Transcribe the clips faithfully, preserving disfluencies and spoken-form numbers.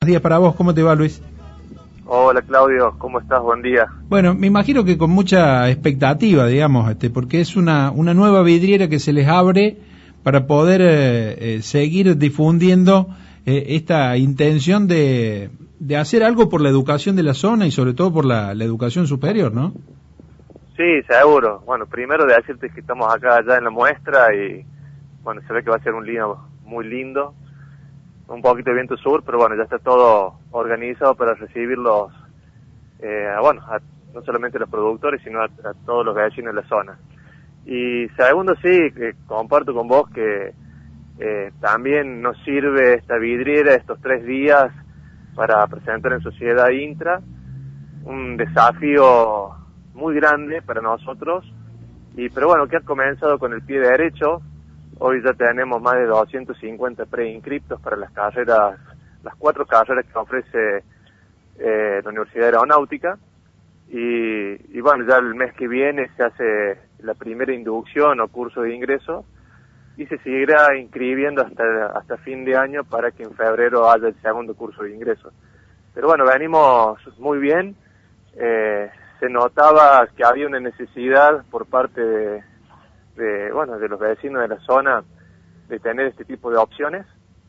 Días para vos, ¿cómo te va, Luis? Hola Claudio, ¿cómo estás? Buen día. Bueno, me imagino que con mucha expectativa, digamos, este, porque es una, una nueva vidriera que se les abre para poder eh, eh, seguir difundiendo eh, esta intención de, de hacer algo por la educación de la zona y sobre todo por la, la educación superior, ¿no? Sí, seguro. Bueno, primero de decirte que estamos acá ya en la muestra y bueno, se ve que va a ser un día muy lindo. Un poquito de viento sur, pero bueno, ya está todo organizado para recibir los, eh, bueno, a, no solamente a los productores, sino a, a todos los vecinos de la zona. Y segundo, sí, que comparto con vos que eh, también nos sirve esta vidriera estos tres días para presentar en Sociedad Intra un desafío muy grande para nosotros, y pero bueno, que ha comenzado con el pie derecho. Hoy ya tenemos más de doscientos cincuenta preinscriptos para las carreras, las cuatro carreras que ofrece eh, la Universidad Aeronáutica. Y, y bueno, ya el mes que viene se hace la primera inducción o curso de ingreso y se seguirá inscribiendo hasta, hasta fin de año para que en febrero haya el segundo curso de ingreso. Pero bueno, venimos muy bien. Eh, se notaba que había una necesidad por parte de de bueno de los vecinos de la zona de tener este tipo de opciones,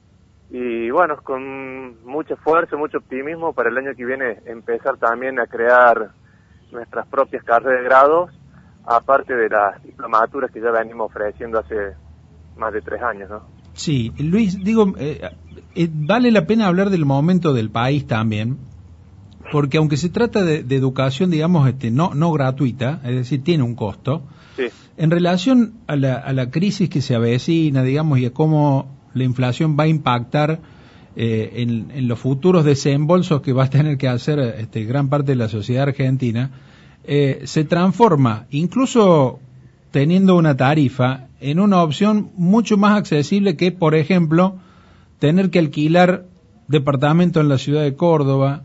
y bueno, con mucha fuerza, mucho optimismo para el año que viene empezar también a crear nuestras propias carreras de grados, aparte de las diplomaturas que ya venimos ofreciendo hace más de tres años, ¿no? Sí, Luis, digo, eh, eh, vale la pena hablar del momento del país también, porque aunque se trata de, de educación, digamos, este, no no gratuita, es decir, tiene un costo. Sí. En relación a la, a la crisis que se avecina, digamos, y a cómo la inflación va a impactar eh, en, en los futuros desembolsos que va a tener que hacer este, gran parte de la sociedad argentina, eh, se transforma, incluso teniendo una tarifa, en una opción mucho más accesible que, por ejemplo, tener que alquilar departamento en la ciudad de Córdoba,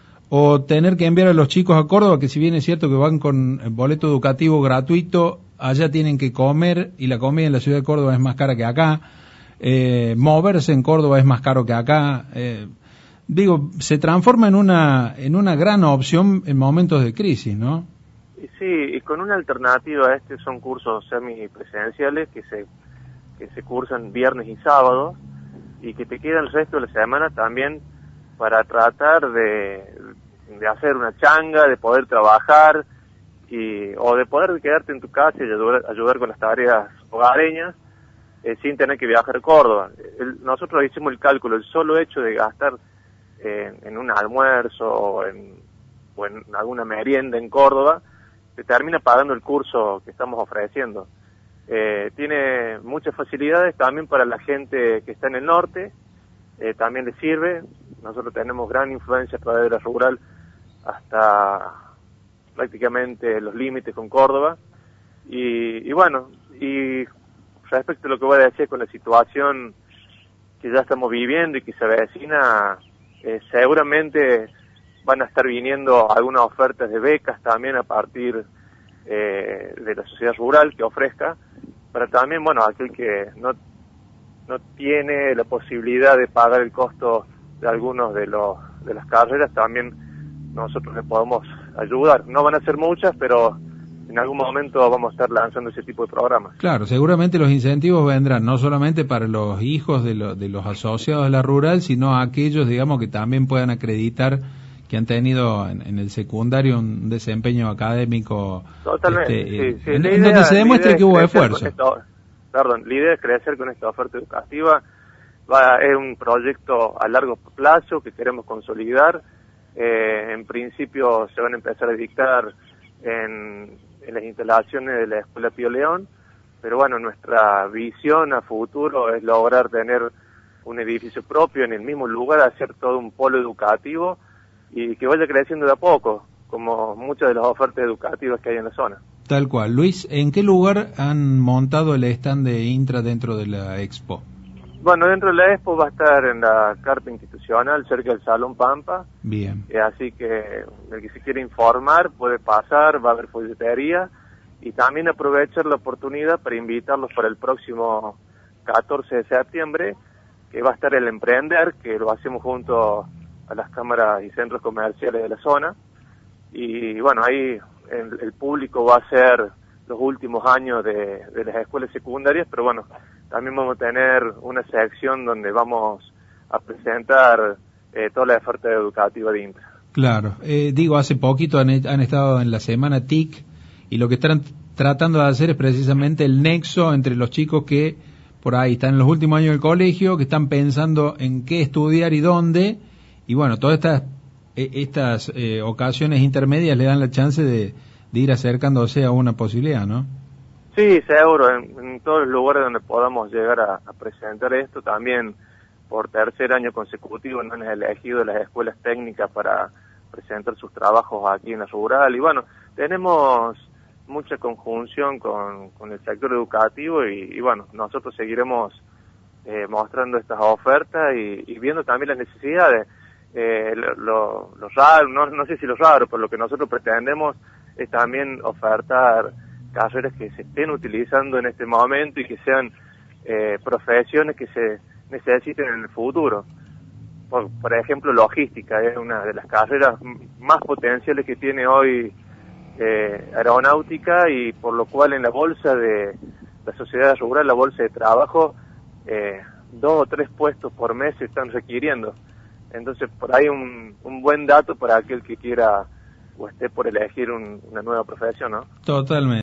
o tener que enviar a los chicos a Córdoba, que si bien es cierto que van con boleto educativo gratuito, allá tienen que comer, y la comida en la ciudad de Córdoba es más cara que acá, eh, moverse en Córdoba es más caro que acá, eh, digo, se transforma en una en una gran opción en momentos de crisis, ¿no? Sí, y con una alternativa a este son cursos semipresenciales que se que se cursan viernes y sábados, y que te queda el resto de la semana también para tratar de, de hacer una changa, de poder trabajar, y o de poder quedarte en tu casa y ayudar, ayudar con las tareas hogareñas eh, sin tener que viajar a Córdoba. El, nosotros hicimos el cálculo, el solo hecho de gastar eh, en un almuerzo o en, o en alguna merienda en Córdoba, te termina pagando el curso que estamos ofreciendo. Eh, tiene muchas facilidades también para la gente que está en el norte, eh, también le sirve. Nosotros tenemos gran influencia a través de la rural hasta prácticamente los límites con Córdoba, y, y bueno, y respecto a lo que voy a decir con la situación que ya estamos viviendo y que se avecina, eh, seguramente van a estar viniendo algunas ofertas de becas también a partir eh, de la sociedad rural que ofrezca, para también, bueno, aquel que no no tiene la posibilidad de pagar el costo de algunos de los de las carreras, también nosotros le podemos ayudar. No van a ser muchas, pero en algún momento vamos a estar lanzando ese tipo de programas. Claro, seguramente los incentivos vendrán no solamente para los hijos de, lo, de los asociados de la rural, sino a aquellos, digamos, que también puedan acreditar que han tenido en, en el secundario un desempeño académico. Totalmente, este, sí, sí. En, La en idea, donde se demuestre que hubo esfuerzo. Esto, perdón, la idea es crecer con esta oferta educativa. Va, es un proyecto a largo plazo que queremos consolidar. Eh, en principio se van a empezar a dictar en, en las instalaciones de la Escuela Pío León, pero bueno, nuestra visión a futuro es lograr tener un edificio propio en el mismo lugar, hacer todo un polo educativo y que vaya creciendo de a poco, como muchas de las ofertas educativas que hay en la zona. Tal cual. Luis, ¿en qué lugar han montado el stand de Intra dentro de la Expo? Bueno, dentro de la Expo va a estar en la carpa institucional, cerca del Salón Pampa. Bien. Eh, así que el que se quiere informar puede pasar, va a haber folletería, y también aprovechar la oportunidad para invitarlos para el próximo catorce de septiembre, que va a estar el Emprender, que lo hacemos junto a las cámaras y centros comerciales de la zona. Y bueno, ahí el, el público va a ser los últimos años de, de las escuelas secundarias, pero bueno, también vamos a tener una sección donde vamos a presentar eh, toda la oferta educativa de INTA. Claro, eh, digo, hace poquito han, han estado en la semana T I C y lo que están tratando de hacer es precisamente el nexo entre los chicos que por ahí están en los últimos años del colegio, que están pensando en qué estudiar y dónde, y bueno, todas estas eh, estas eh, ocasiones intermedias le dan la chance de, de ir acercándose a una posibilidad, ¿no? Sí, seguro, en, en todos los lugares donde podamos llegar a, a presentar esto, también por tercer año consecutivo nos han elegido las escuelas técnicas para presentar sus trabajos aquí en la rural, y bueno, tenemos mucha conjunción con, con el sector educativo y, y bueno, nosotros seguiremos eh, mostrando estas ofertas y, y viendo también las necesidades. Eh, lo, lo, lo raro, no, no sé si lo raro, pero lo que nosotros pretendemos es también ofertar carreras que se estén utilizando en este momento y que sean eh, profesiones que se necesiten en el futuro. Por, por ejemplo, logística es una de las carreras más potenciales que tiene hoy eh, aeronáutica, y por lo cual en la bolsa de la sociedad rural, la bolsa de trabajo, eh, dos o tres puestos por mes se están requiriendo. Entonces, por ahí un, un buen dato para aquel que quiera o esté por elegir un, una nueva profesión, ¿no? Totalmente.